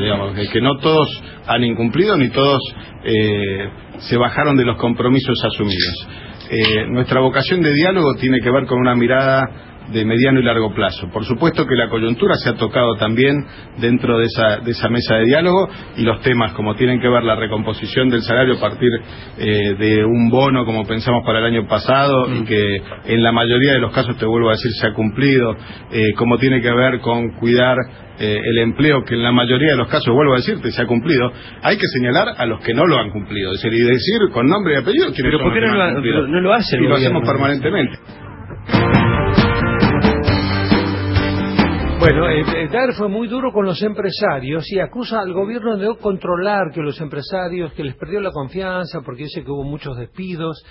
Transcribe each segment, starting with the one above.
digamos, que no todos han incumplido ni todos se bajaron de los compromisos asumidos. Nuestra vocación de diálogo tiene que ver con una mirada de mediano y largo plazo. Por supuesto que la coyuntura se ha tocado también dentro de esa mesa de diálogo, y los temas como tienen que ver la recomposición del salario a partir de un bono como pensamos para el año pasado y que en la mayoría de los casos, te vuelvo a decir, se ha cumplido, como tiene que ver con cuidar el empleo, que en la mayoría de los casos, vuelvo a decirte, se ha cumplido. Hay que señalar a los que no lo han cumplido, es decir, y decir con nombre y apellido quiénes pero son ¿por qué los que no han cumplido. no lo hacen? Y lo hacemos permanentemente. Bueno, Daer fue muy duro con los empresarios y acusa al gobierno de no controlar que los empresarios, que les perdió la confianza porque dice que hubo muchos despidos.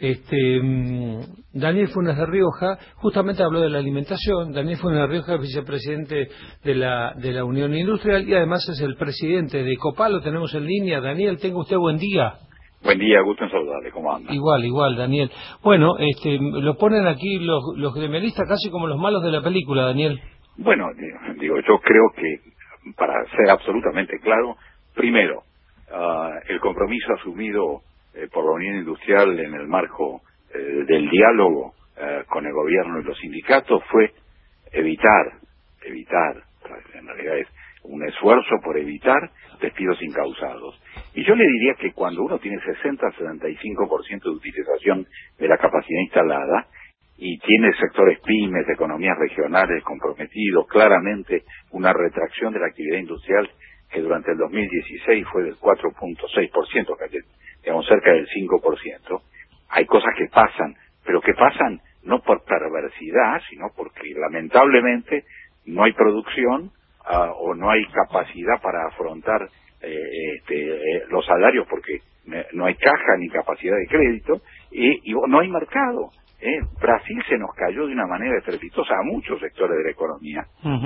Daniel Funes de Rioja justamente habló de la alimentación. Daniel Funes de Rioja es vicepresidente de la Unión Industrial y además es el presidente de Copal. Lo tenemos en línea. Daniel, tenga usted buen día. Buen día, gusto en saludarle, ¿cómo anda? Igual, Daniel. Bueno, lo ponen aquí los gremialistas casi como los malos de la película, Daniel. Bueno, digo, yo creo que, para ser absolutamente claro, primero, el compromiso asumido por la Unión Industrial en el marco del diálogo con el gobierno y los sindicatos fue evitar, en realidad es un esfuerzo por evitar despidos incausados. Y yo le diría que cuando uno tiene 60-75% de utilización de la capacidad instalada, y tiene sectores pymes, economías regionales comprometidos, claramente una retracción de la actividad industrial que durante el 2016 fue del 4.6%, digamos cerca del 5%. Hay cosas que pasan, pero que pasan no por perversidad, sino porque lamentablemente no hay producción o no hay capacidad para afrontar los salarios porque no hay caja ni capacidad de crédito y no hay mercado. Brasil se nos cayó de una manera estrepitosa a muchos sectores de la economía,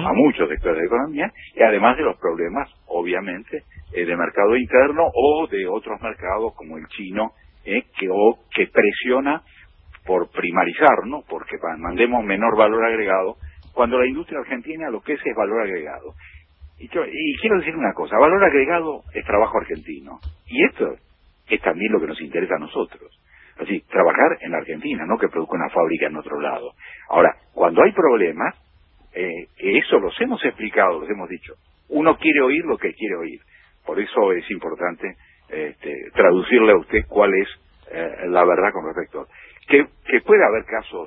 y además de los problemas, obviamente, de mercado interno o de otros mercados como el chino, que presiona por primarizar, ¿no? Porque mandemos menor valor agregado, cuando la industria argentina lo que es valor agregado. Y quiero decir una cosa, valor agregado es trabajo argentino, y esto es también lo que nos interesa a nosotros. Así, trabajar en la Argentina, no que produzca una fábrica en otro lado. Ahora, cuando hay problemas, eso los hemos explicado, los hemos dicho. Uno quiere oír lo que quiere oír. Por eso es importante traducirle a usted cuál es la verdad con respecto. Que puede haber casos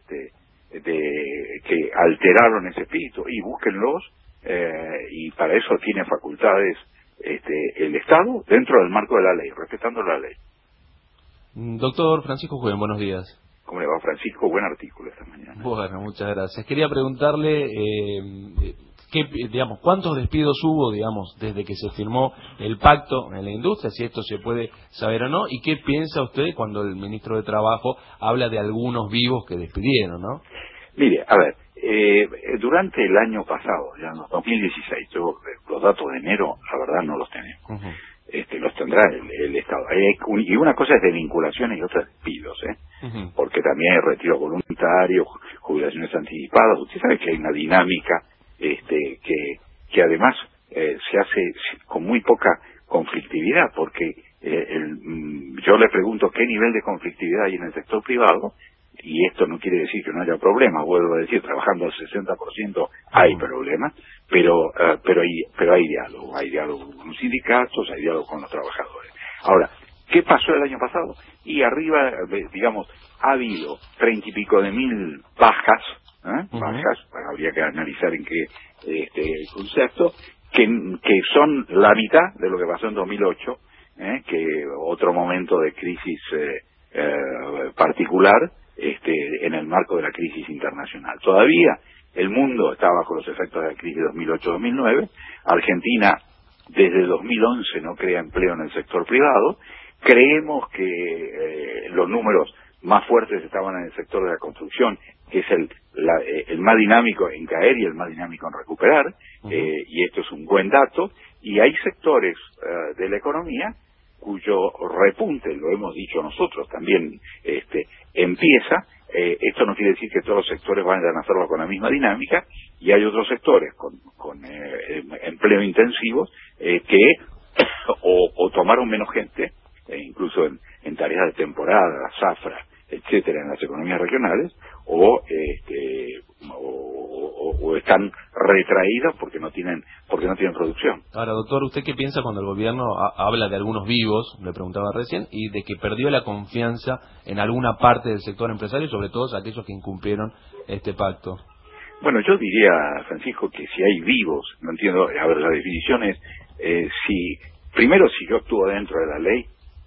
que alteraron ese espíritu, y búsquenlos, y para eso tiene facultades el Estado dentro del marco de la ley, respetando la ley. Doctor Francisco Juven, buenos días. ¿Cómo le va, Francisco? Buen artículo esta mañana. Bueno, muchas gracias. Quería preguntarle, ¿cuántos despidos hubo, desde que se firmó el pacto en la industria? Si esto se puede saber o no. ¿Y qué piensa usted cuando el ministro de Trabajo habla de algunos vivos que despidieron, no? Mire, a ver, durante el año pasado, ya en 2016, los datos de enero, la verdad no los tenemos. Los tendrá el Estado. Y una cosa es de vinculaciones y otra es despidos, porque también hay retiro voluntario, jubilaciones anticipadas. Usted sabe que hay una dinámica que además se hace con muy poca conflictividad, porque yo le pregunto qué nivel de conflictividad hay en el sector privado, y esto no quiere decir que no haya problemas, vuelvo a decir, trabajando al 60% hay problemas, pero hay diálogo con los sindicatos, hay diálogo con los trabajadores. Ahora, ¿qué pasó el año pasado? Y arriba, ha habido 30 y pico de mil bajas, habría que analizar en qué concepto, que son la mitad de lo que pasó en 2008, que otro momento de crisis particular, en el marco de la crisis internacional. Todavía el mundo está bajo los efectos de la crisis 2008-2009. Argentina desde 2011 no crea empleo en el sector privado. Creemos que los números más fuertes estaban en el sector de la construcción, que es el más dinámico en caer y el más dinámico en recuperar, y esto es un buen dato. Y hay sectores de la economía cuyo repunte, lo hemos dicho nosotros también, empieza. Esto no quiere decir que todos los sectores vayan a hacerlo con la misma dinámica, y hay otros sectores con empleo intensivo que o tomaron menos gente, incluso en tareas de temporada, zafra, etcétera, en las economías regionales, o están retraídas porque no tienen producción. Ahora, doctor, ¿usted qué piensa cuando el gobierno habla de algunos vivos, le preguntaba recién, y de que perdió la confianza en alguna parte del sector empresario, sobre todo aquellos que incumplieron este pacto? Bueno, yo diría, Francisco, que si hay vivos, no entiendo, a ver, la definición es, primero, si yo actúo dentro de la ley,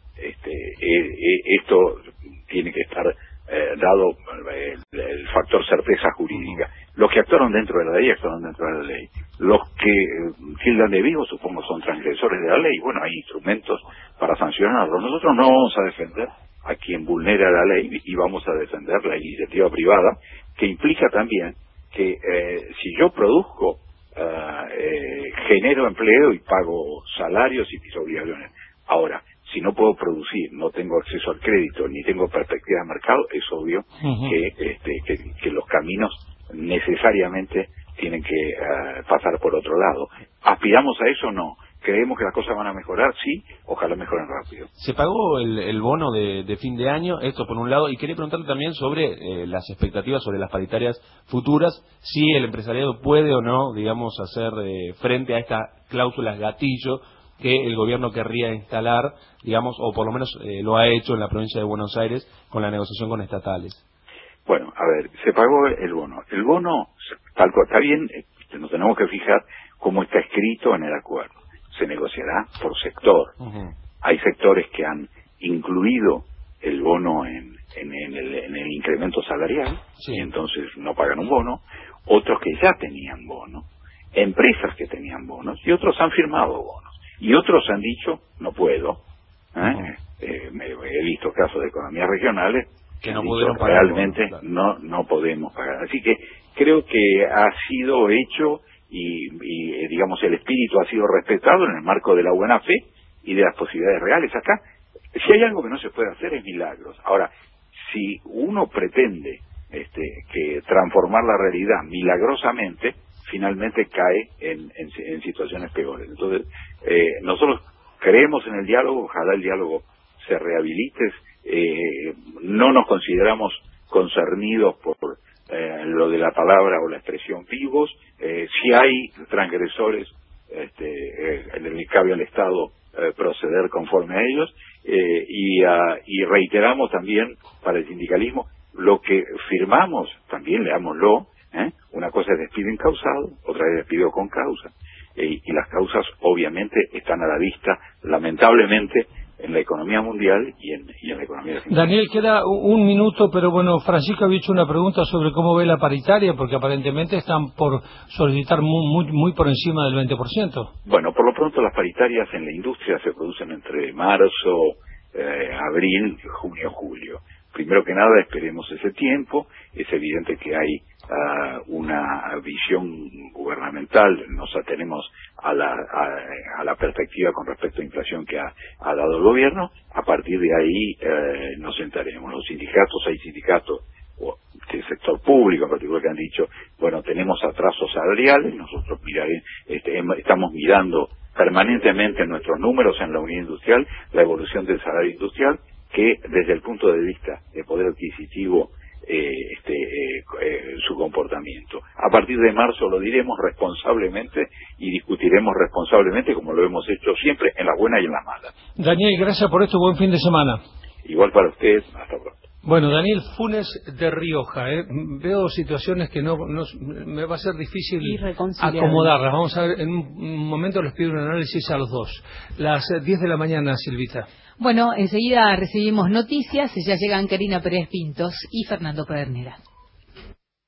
esto tiene que estar dado el factor certeza jurídica. Los que actuaron dentro de la ley, actuaron dentro de la ley. Los que tildan de vivos, supongo, son transgresores de la ley. Bueno, hay instrumentos para sancionarlos. Nosotros no vamos a defender a quien vulnera la ley y vamos a defender la iniciativa privada, que implica también que si yo produzco, genero empleo y pago salarios y mis obligaciones. Ahora, si no puedo producir, no tengo acceso al crédito, ni tengo perspectiva de mercado, es obvio que los caminos necesariamente tienen que pasar por otro lado. ¿Aspiramos a eso? No. ¿Creemos que las cosas van a mejorar? Sí, ojalá mejoren rápido. Se pagó el bono de fin de año, esto por un lado, y quería preguntarle también sobre las expectativas sobre las paritarias futuras, si el empresariado puede o no, digamos, hacer frente a estas cláusulas gatillo que el gobierno querría instalar, digamos, o por lo menos lo ha hecho en la provincia de Buenos Aires con la negociación con estatales. Bueno, a ver, se pagó el bono. El bono, tal cual, está bien, nos tenemos que fijar cómo está escrito en el acuerdo. Se negociará por sector. Hay sectores que han incluido el bono en el incremento salarial, y entonces no pagan un bono. Otros que ya tenían bono, empresas que tenían bonos, y otros han firmado bonos. Y otros han dicho, no puedo. He visto casos de economías regionales que no pudieron pagar. Realmente no podemos pagar. Así que creo que ha sido hecho y digamos, el espíritu ha sido respetado en el marco de la buena fe y de las posibilidades reales. Acá, si hay algo que no se puede hacer, es milagros. Ahora, si uno pretende que transformar la realidad milagrosamente, finalmente cae en situaciones peores. Entonces, nosotros creemos en el diálogo, ojalá el diálogo se rehabilite. No nos consideramos concernidos por lo de la palabra o la expresión vivos. Si hay transgresores, le cabe al Estado proceder conforme a ellos, y reiteramos también para el sindicalismo lo que firmamos, también leámoslo. Una cosa es despido incausado, otra es despido con causa, y las causas obviamente están a la vista, lamentablemente, en la economía mundial y en la economía argentina. Daniel, queda un minuto, pero bueno, Francisco había hecho una pregunta sobre cómo ve la paritaria, porque aparentemente están por solicitar muy por encima del 20%. Bueno, por lo pronto las paritarias en la industria se producen entre marzo, abril, junio, julio. Primero que nada, esperemos ese tiempo. Es evidente que hay una visión gubernamental, nos atenemos a la perspectiva con respecto a inflación que ha dado el gobierno. A partir de ahí nos sentaremos. Los sindicatos, hay sindicatos del sector público en particular que han dicho, bueno, tenemos atrasos salariales, nosotros estamos mirando permanentemente nuestros números en la unidad industrial, la evolución del salario industrial, que desde el punto de vista de poder adquisitivo su comportamiento. A partir de marzo lo diremos responsablemente y discutiremos responsablemente, como lo hemos hecho siempre, en las buenas y en las malas. Daniel, gracias por esto, buen fin de semana. Igual para usted, hasta pronto. Bueno, Daniel Funes de Rioja, veo situaciones que no me va a ser difícil acomodarlas. Vamos a ver, en un momento les pido un análisis a los dos. Las 10 de la mañana, Silvita. Bueno, enseguida recibimos noticias, ya llegan Karina Pérez Pintos y Fernando Pedernera.